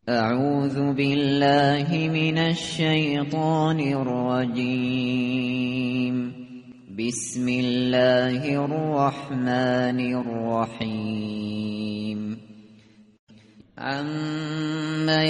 اعوذ بالله من الشیطان الرجیم. بسم الله الرحمن الرحیم. عما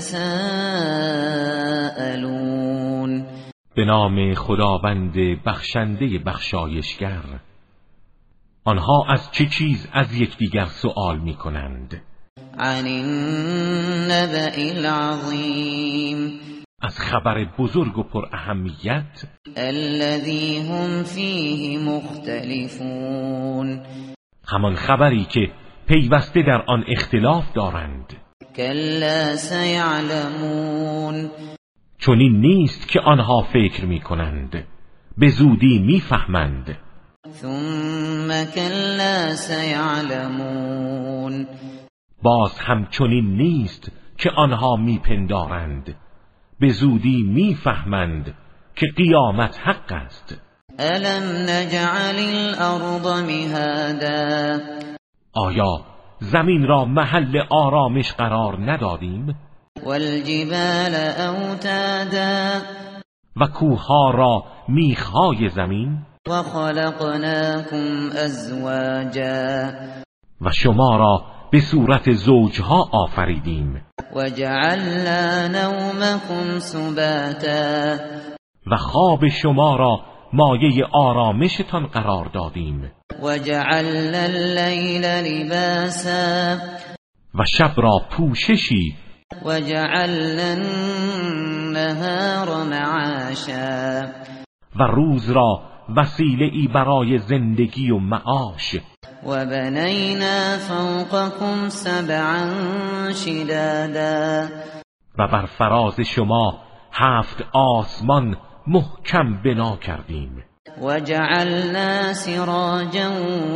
یتساءلون. به نام خداوند بخشنده بخشایشگر. آنها از چه چیز از یکدیگر سؤال می کنند؟ عن النبأ العظیم. از خبر بزرگ و پر اهمیت. الذی هم فیه مختلفون. همان خبری که پیوسته در آن اختلاف دارند. کلا سیعلمون. چنین نیست که آنها فکر می کنند، به زودی می فهمند. ثم کلا سیعلمون. باز هم چنین نیست که آنها می پندارند، به زودی می فهمند که قیامت حق است. الم نجعل الارض مهادا. آیا زمین را محل آرامش قرار ندادیم؟ والجبال اوتادا. و کوهها را میخهای زمین. وخلقناكم ازواجا. و شما را به صورت زوجها آفریدیم. وجعلنا نومكم سباتا. و خواب شما را مایه آرامشتان قرار دادیم. وجعلنا الليل لباسا. و شب را پوششی. وجعلنا النهار معاشا. و روز را وسیله ای برای زندگی و معاش. و بنینا فوقکم سبعا شدادا. و بر فراز شما 7 آسمان محکم بنا کردیم. و جعلنا سراجا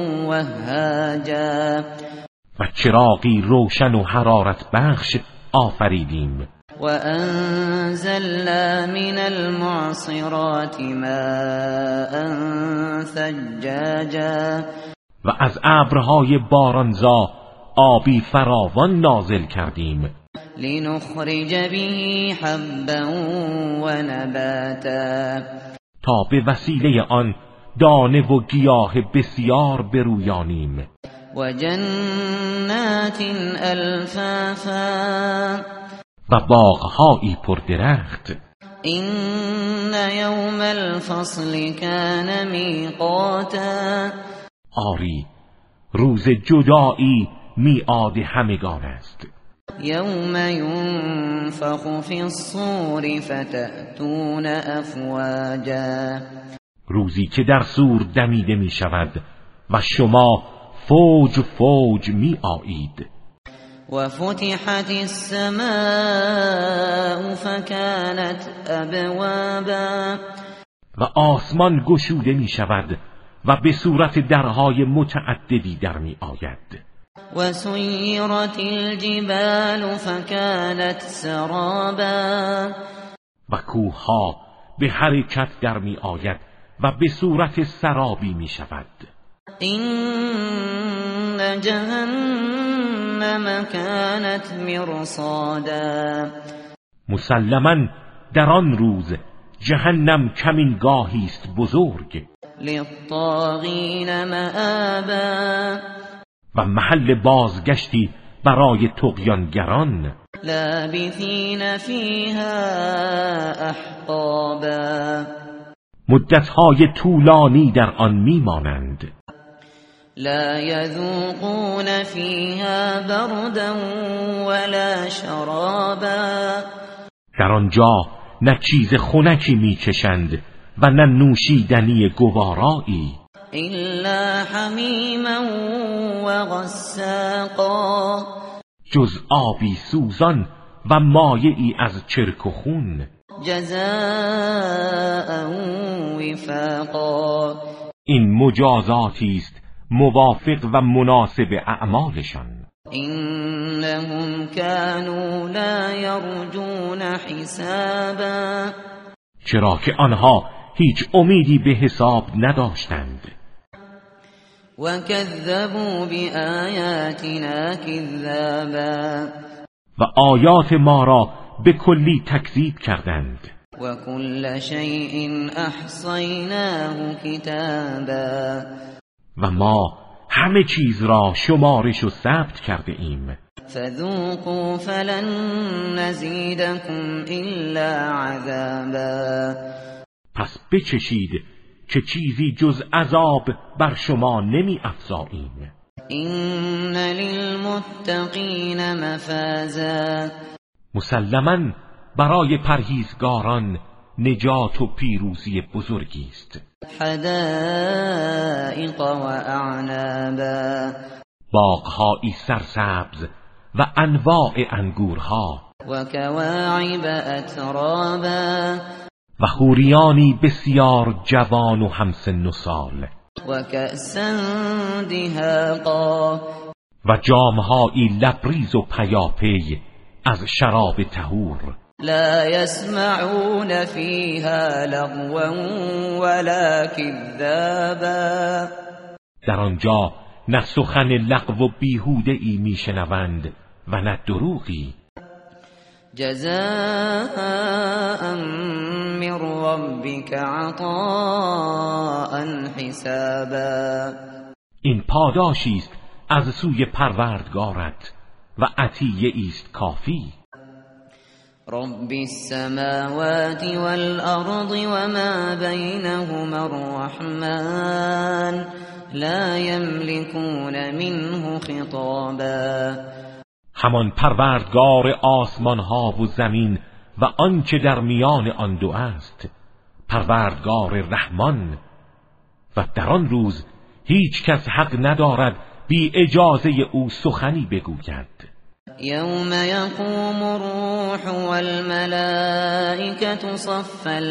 وهاجا. و چراغی روشن و حرارت بخش آفریدیم. و انزلنا من المعصرات ماء ثجاجا. و از ابرهای بارانزا آبی فراوان نازل کردیم. لنخرج به حبا و نباتا. تا به وسیله آن دانه و گیاه بسیار برویانیم. و جنات الفافا. و باغهایی پر درخت. این یوم الفصل کان میقاتا. آری، روز جدایی میعاد همگان است. یوم ینفخ فی الصور فتأتون افواجا. روزی که در صور دمیده می شود و شما فوج فوج می آیید. و فتحت السماء فکانت ابوابا. و آسمان گشوده می شود و به صورت درهای متعددی در می آید. و سیرت الجبال فکانت سرابا. و کوهها به حرکت در می آید و به صورت سرابی می شود. این جهنم کانت مرصادا. مسلماً در آن روز جهنم کمینگاهی است بزرگ. للطاغین مآبا. و محل بازگشتی برای طغیانگران. لابثین فیها احقابا. مدتهای طولانی در آن میمانند. لا یذوقون فیها بردا ولا شرابا. در آنجا نه چیز خنکی میچشند و نه نوشیدنی گوارایی. الا حمیما و غساقا. جز آبی سوزان و مایعی از چرک و خون. جزاء وفاقا. این مجازاتی است موافق و مناسب اعمالشان. انهم كانوا لا يرجون حسابا. چرا که آنها هیچ امیدی به حساب نداشتند. و کذبوا بآیاتنا کذابا. و آیات ما را به کلی تکذیب کردند. و کل شیء احصیناه کتابا و ما همه چیز را شمارش و ثبت کرده ایم. فذوقوا فلن نزیدکم الا عذابا پس بچشید که چیزی جز عذاب بر شما نمی افزاییم. این للمتقین مفازا مسلماً برای پرهیزگاران نجات و پیروزی بزرگی است. حدائق و اعنابا باغ‌هایی سرسبز و انواع انگورها و کواعب اترابا و حوریانی بسیار جوان و همسن و سال و کأسا دهاقا و جام‌هایی لبریز و پیاپی از شراب طهور. لا يسمعون فيها لغوا ولا كذابا در آنجا نه سخن لغو و بیهوده ای میشنوند و نه دروغی. جزاء من ربك عطاء حسابا این پاداشی است از سوی پروردگارت و عطیه است کافی. رب السماوات والأرض وما بينهما الرحمن لا يملكون منه خطابا همان پروردگار آسمان ها و زمین و آنچه در میان آن دو است، پروردگار رحمان، و در آن روز هیچ کس حق ندارد بی اجازه او سخنی بگوید. يوم يقوم الروح والملائكة صفا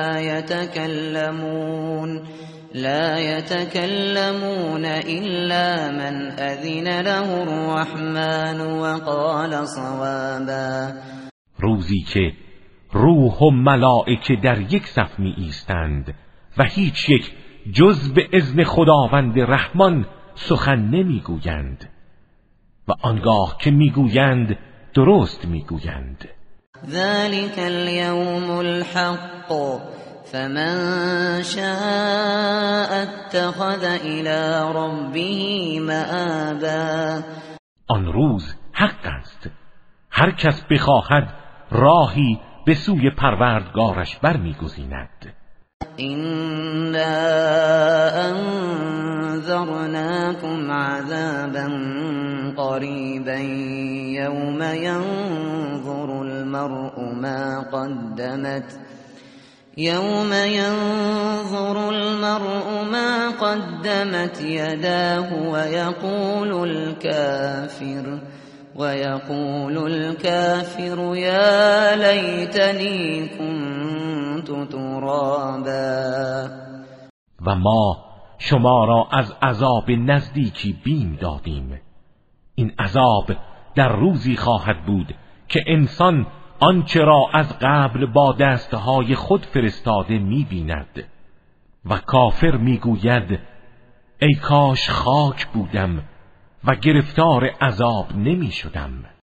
لا يتكلمون إلا من أذن له الرحمن وقال صوابا روزی که روح و ملائکه در یک صف می ایستند و هیچ یک جز به اذن خداوند رحمان سخن نمی گویند و آنگاه که میگویند درست میگویند. ذلك اليوم الحق فمن شاء اتخذ الى ربه مآبا آن روز حق است، هر کس بخواهد راهی به سوی پروردگارش برمیگزیند. إنا أنذرناكم عذابا قريبا يوم ينظر المرء ما قدمت يداه ويقول الكافر يا ليتني كنت ترابا و ما شما را از عذاب نزدیکی بیم دادیم. این عذاب در روزی خواهد بود که انسان آنچه را از قبل با دستهای خود فرستاده می‌بیند و کافر می‌گوید ای کاش خاک بودم و گرفتار عذاب نمی‌شدم.